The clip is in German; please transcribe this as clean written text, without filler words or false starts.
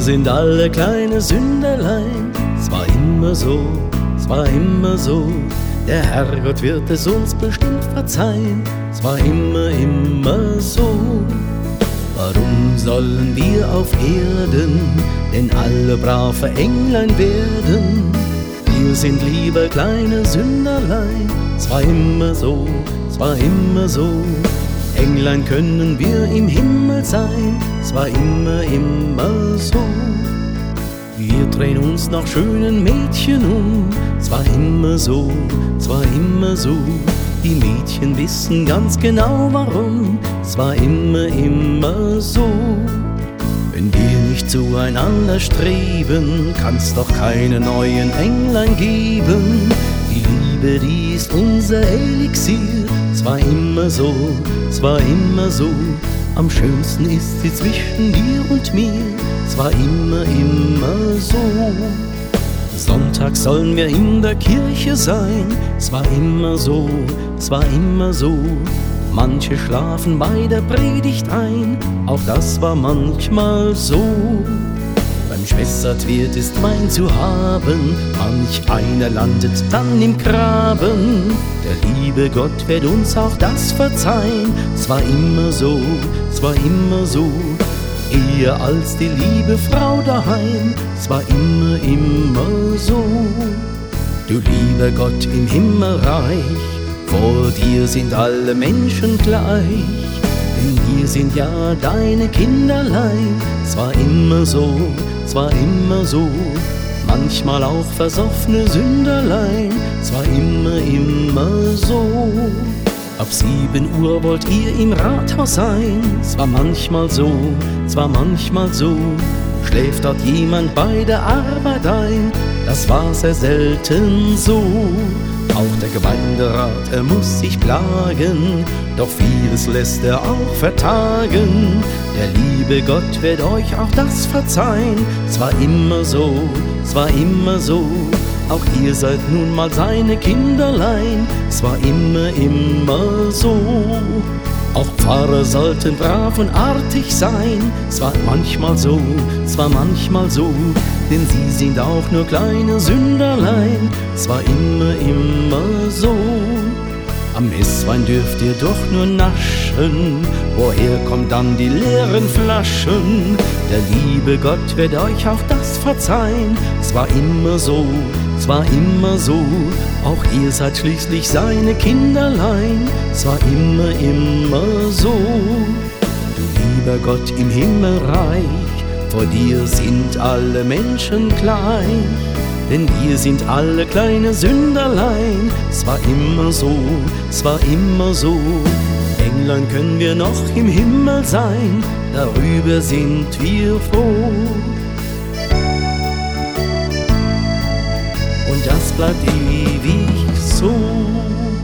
sind alle kleine Sünderlein. Es war immer so, es war immer so. Der Herrgott wird es uns bestimmt verzeihen. Es war immer, immer so. Warum sollen wir auf Erden denn alle brave Englein werden? Wir sind lieber kleine Sünderlein. Es war immer so, es war immer so. Englein können wir im Himmel sein. Es war immer, immer so. Wir drehen uns nach schönen Mädchen um. Es war immer so, es war immer so. Die Mädchen wissen ganz genau warum. Es war immer, immer so. Wenn wir nicht zueinander streben, kann's doch keine neuen Englein geben. Die Liebe, die ist unser Elixier. Es war immer so, es war immer so. Am schönsten ist sie zwischen dir und mir. Es war immer, immer so. Sonntag sollen wir in der Kirche sein. Es war immer so, es war immer so. Manche schlafen bei der Predigt ein. Auch das war manchmal so. Beim Schwätzert wird ist mein Zuhaben. Manch einer landet dann im Graben. Der liebe Gott wird uns auch das verzeihen. Es war immer so, es war immer so. Eher als die liebe Frau daheim. Es war immer, immer so. Du lieber Gott im Himmelreich, vor dir sind alle Menschen gleich. Denn wir sind ja deine Kinderlein. Es war immer so, es war immer so. Manchmal auch versoffene Sünderlein. Es war immer, immer so. Ab 7 Uhr wollt ihr im Rathaus sein. Es war manchmal so, es war manchmal so. Schläft dort jemand bei der Arbeit ein? Das war sehr selten so. Auch der Gemeinderat, er muss sich plagen, doch vieles lässt er auch vertagen. Der liebe Gott wird euch auch das verzeihen. Es war immer so, es war immer so. Auch ihr seid nun mal seine Kinderlein. Es war immer, immer so. Auch Pfarrer sollten brav und artig sein. Es war manchmal so, es war manchmal so. Denn sie sind auch nur kleine Sünderlein. Es war immer, immer so. Am Messwein dürft ihr doch nur naschen. Woher kommen dann die leeren Flaschen? Der liebe Gott wird euch auch das verzeihen. Es war immer so, es war immer so. Auch ihr seid schließlich seine Kinderlein. Es war immer, immer so. Du lieber Gott im Himmelreich, vor dir sind alle Menschen gleich. Denn wir sind alle kleine Sünderlein. Es war immer so, es war immer so. Englein können wir noch im Himmel sein, darüber sind wir froh. Und das bleibt ewig so.